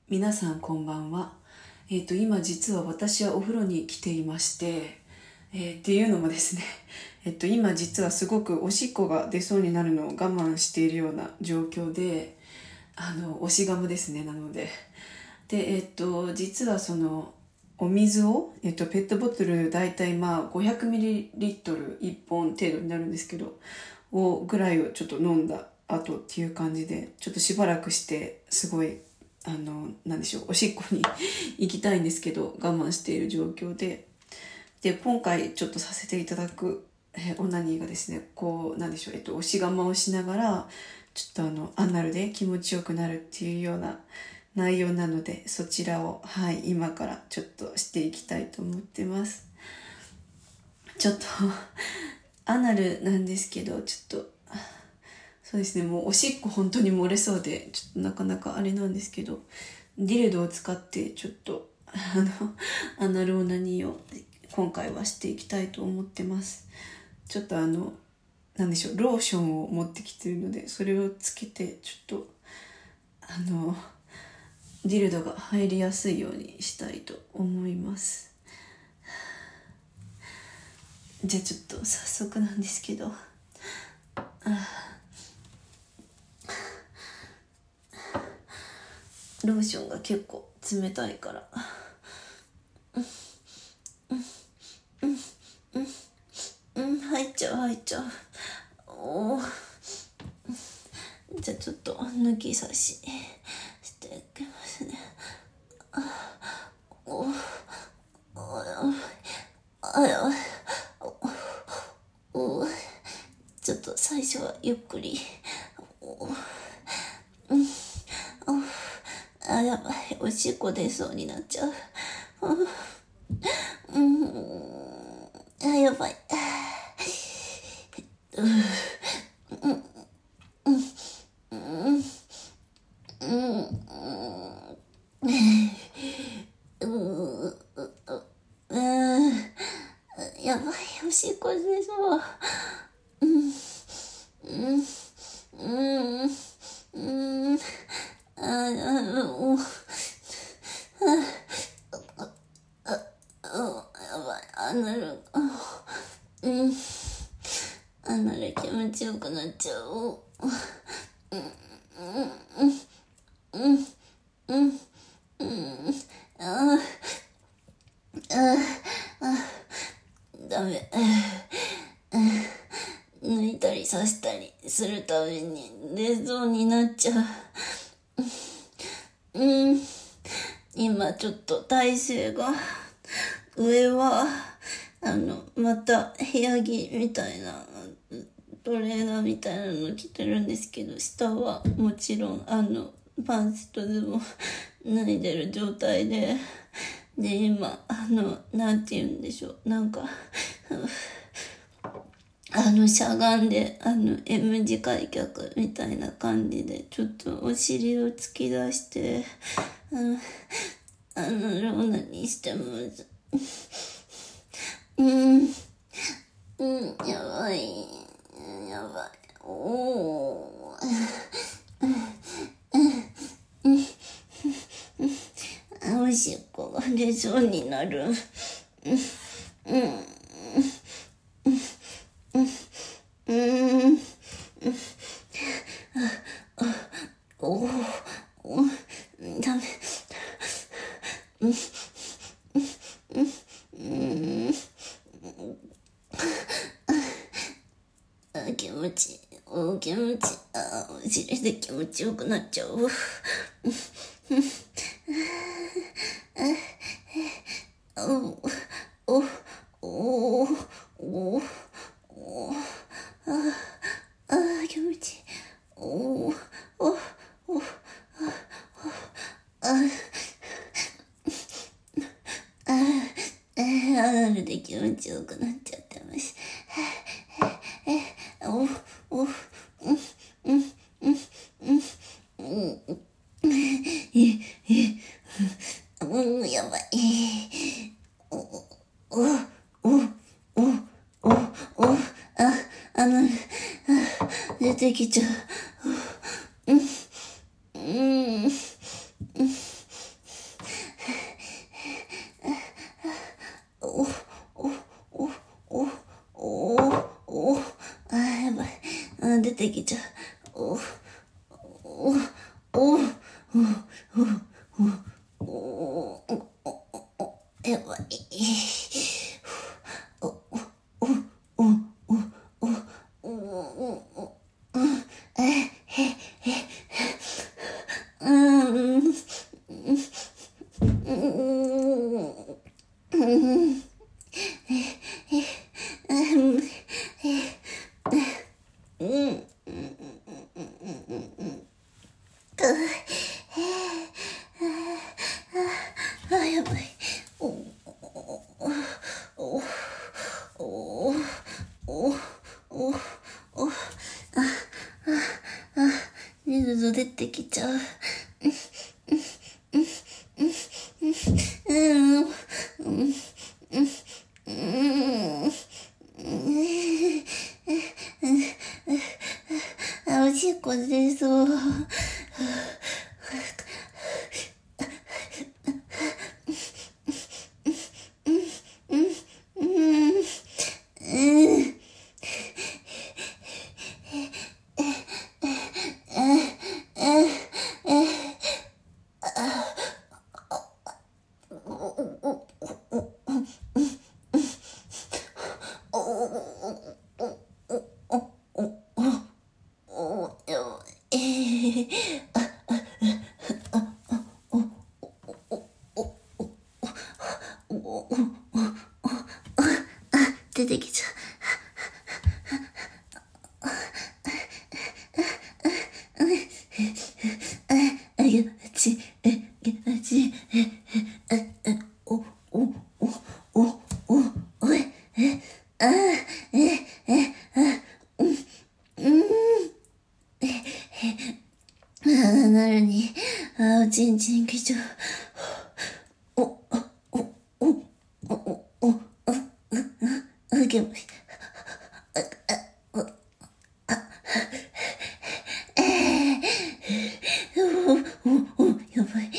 皆さんこんばんは。今実は私はお風呂に来ていまして、っていうのもですね、今実はすごくおしっこが出そうになるのを我慢しているような状況で、押しガムですね、なので。で、実はその、お水を、ペットボトルだいたい500ml1 本程度になるんですけど、ぐらいをちょっと飲んだ後っていう感じで、ちょっとしばらくしてすごいなんでしょう、おしっこに行きたいんですけど、我慢している状況で、今回ちょっとさせていただく、オナニーがですね、なんでしょう、押し我慢をしながら、ちょっとアナルで気持ちよくなるっていうような内容なので、そちらを、今からちょっとしていきたいと思ってます。ちょっと、アナルなんですけど、ちょっと、そうですね、もうおしっこ本当に漏れそうで、ちょっとなかなかあれなんですけど、ディルドを使ってちょっと、アナルオナニーを今回はしていきたいと思ってます。ちょっとなんでしょう、ローションを持ってきてるので、それをつけて、ちょっと、ディルドが入りやすいようにしたいと思います。じゃあちょっと早速なんですけど、ローションが結構冷たいから、入っちゃう。じゃあちょっと抜き差ししていきますね。ちょっと最初はゆっくり。やばい、おしっこ出そうになっちゃう。やばい。やばい、おしっこ出そう。アナル気持ちよくなっちゃう。ダメ。抜いたり刺したりするたびに出そうになっちゃう。今ちょっと体勢が、上はまた部屋着みたいなトレーナーみたいなの着てるんですけど、下はもちろんパンツとズボン脱いでる状態で、今なんて言うんでしょう、なんかしゃがんでM 字開脚みたいな感じでちょっとお尻を突き出してローナにしてます。やばい。おしっこが出そうになる。ダメ。気持ちいい。お尻で気持ちよくなっちゃう。気持ちいい。アナルで気持ちよくなっちゃってます。やばい。出てきちゃう。 てきちゃう。お、お、お、お、お、お、やばい。お、お、お、お、お、お、お、やばい。お、お、お、お、お、お、寝ず出てきちゃう。おしっこ出そう。出てきちゃう。あげまち、お、なのに、おちんちんきちゃう。あげまし、やばい。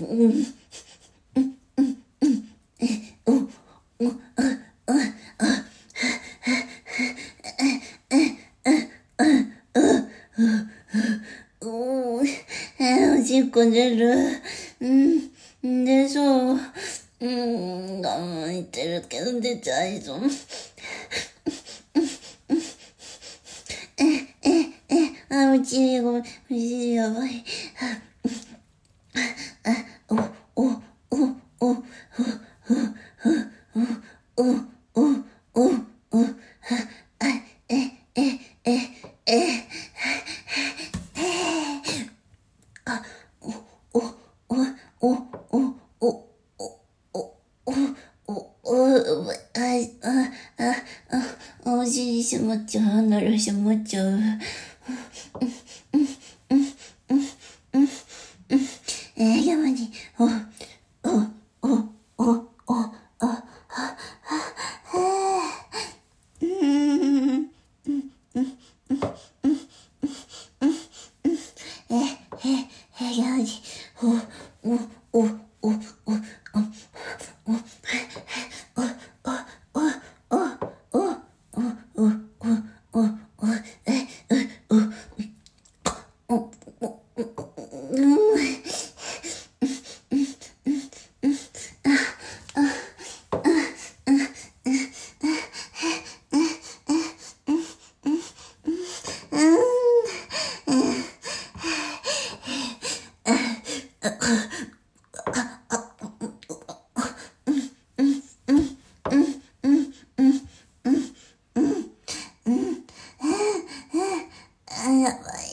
おしっこ出る。出そう。我慢言ってるけど出ちゃいそう。お尻ごめん。お尻やばい。お尻しまっちゃう。ならしまっちゃう。山に、やばい。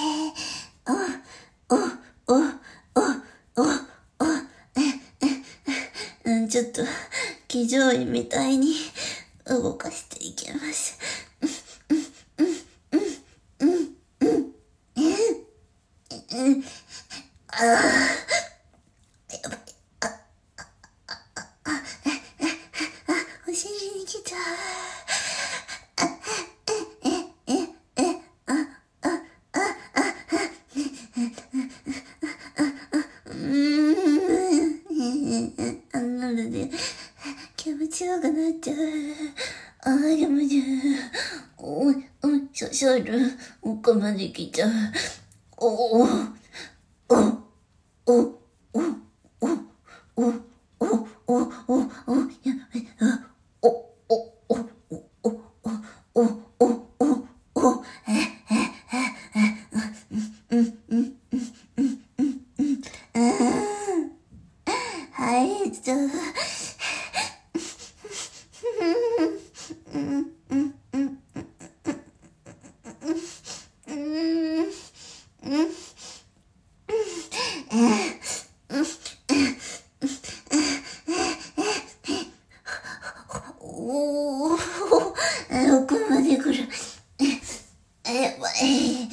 ちょっと、騎乗位みたいに動かしていきます。やばい。お尻に来ちゃう。なので、気持ちよくなっちゃう。でもね、シャル、おっこまで来ちゃう。おお、お、お、お、お、お、お、お、お、お、やばい、お、お、お、お、お、お、お、お、お、はい、おー、奥まで来る。やばい。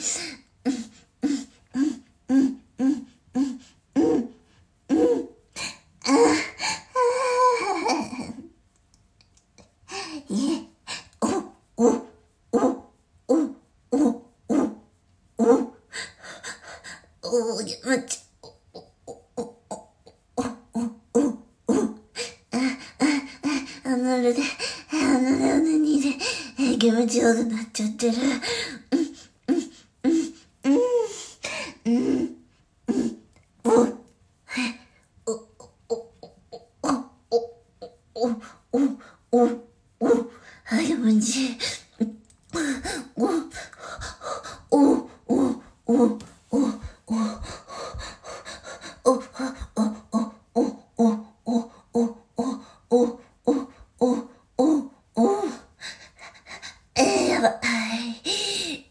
おー、やまち。何で、気持ちよくなっちゃってる。気持ちいい。やばい。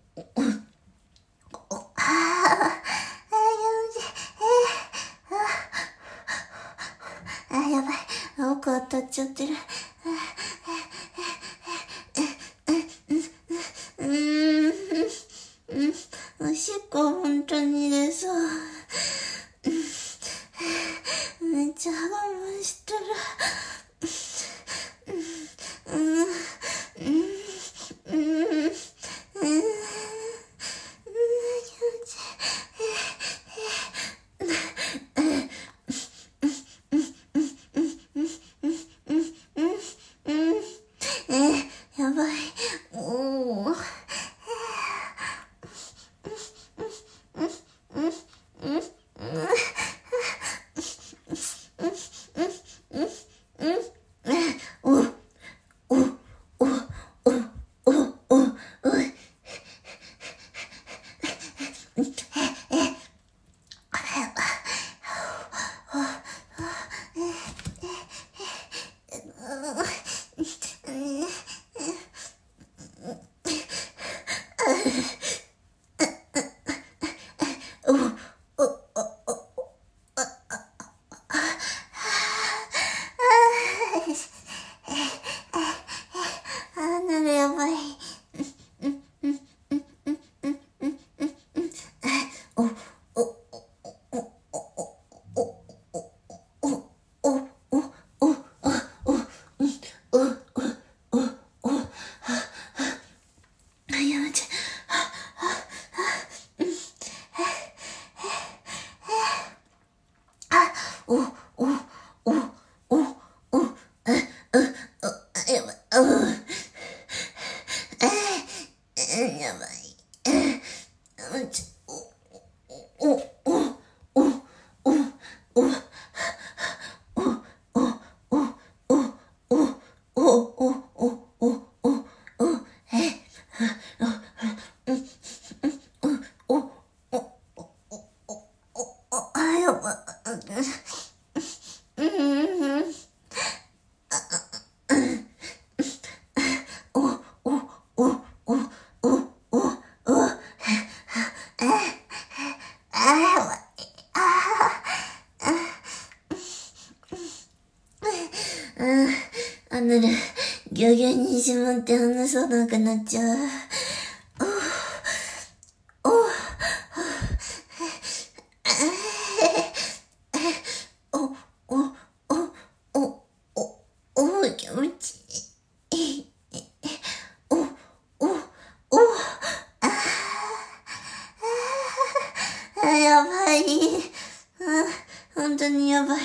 やばい。奥当たっちゃってる。おしっこ本当に出そう。めっちゃ我慢してる。やばい。おー。なるやばい。やめて。やばい。やばい。なる、ギュギュにしまって話さなくなっちゃう。気持ちいい。やばい。本当にやばい。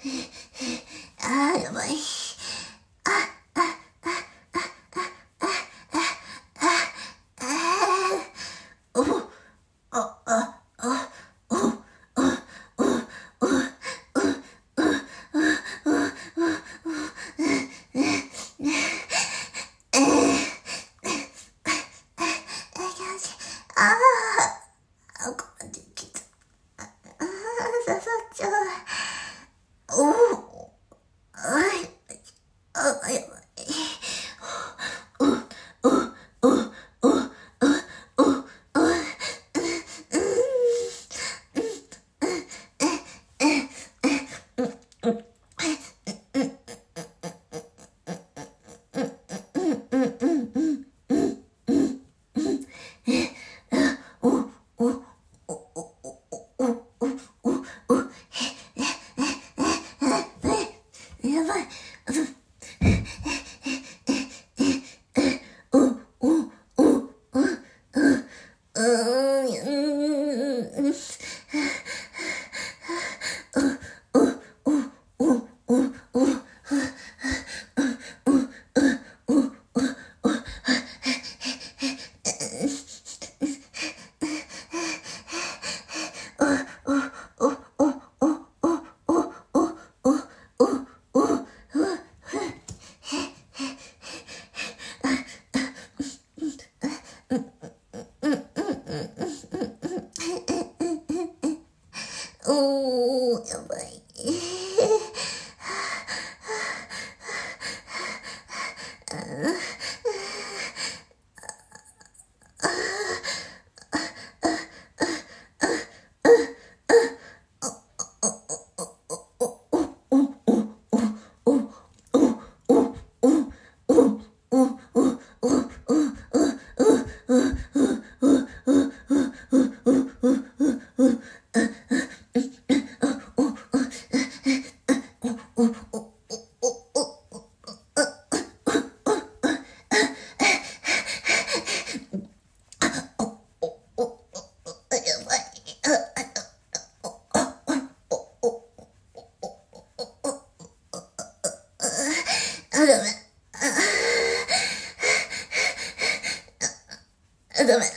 やばい。刺さっちゃう。やばい。やばい。やばい。ダメ。ダメ。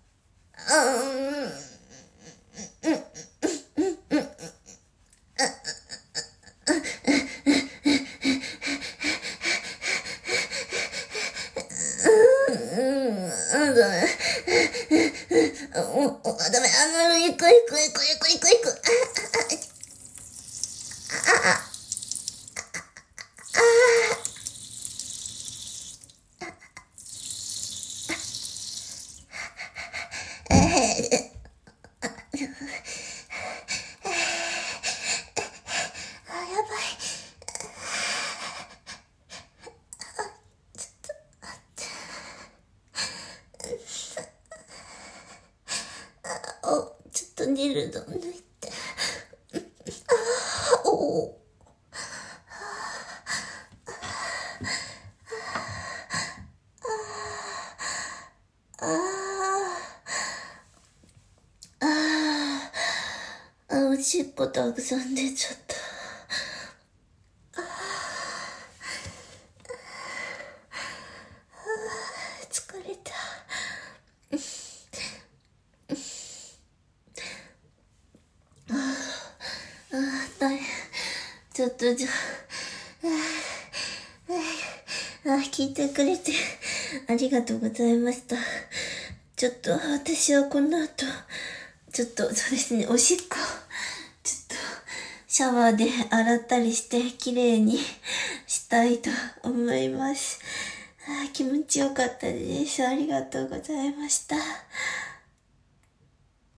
ダメ。行く。やばい。ちょっとニルド抜いて。おしっこたくさん出ちゃった。疲れた。大変。ちょっと聞いてくれてありがとうございました。ちょっと私はこの後、ちょっとそうですね、おしっこ、ちょっとシャワーで洗ったりして綺麗にしたいと思います。気持ちよかったです。ありがとうございました。